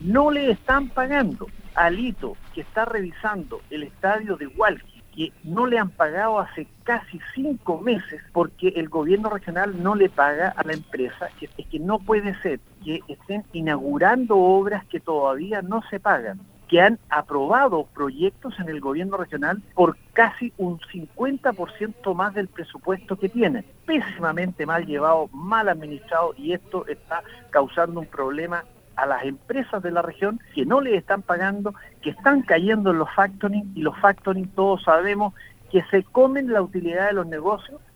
no le están pagando. Alito, que está revisando el estadio de Hualqui, que no le han pagado hace casi 5 meses porque el gobierno regional no le paga a la empresa. Es que no puede ser que estén inaugurando obras que todavía no se pagan, que han aprobado proyectos en el gobierno regional por casi un 50% más del presupuesto que tienen. Pésimamente mal llevado, mal administrado, y esto está causando un problema a las empresas de la región que no les están pagando, que están cayendo en los factoring, y los factoring todos sabemos que se comen la utilidad de los negocios